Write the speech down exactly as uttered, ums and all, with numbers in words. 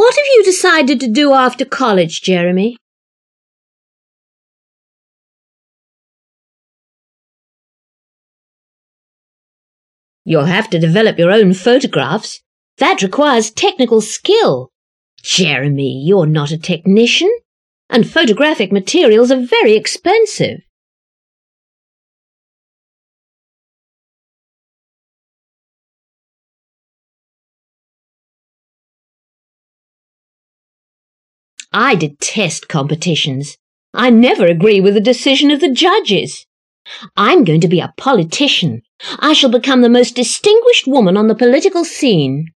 What have you decided to do after college, Jeremy? You'll have to develop your own photographs. That requires technical skill. Jeremy, you're not a technician, and photographic materials are very expensive. I detest competitions. I never agree with the decision of the judges. I'm going to be a politician. I shall become the most distinguished woman on the political scene.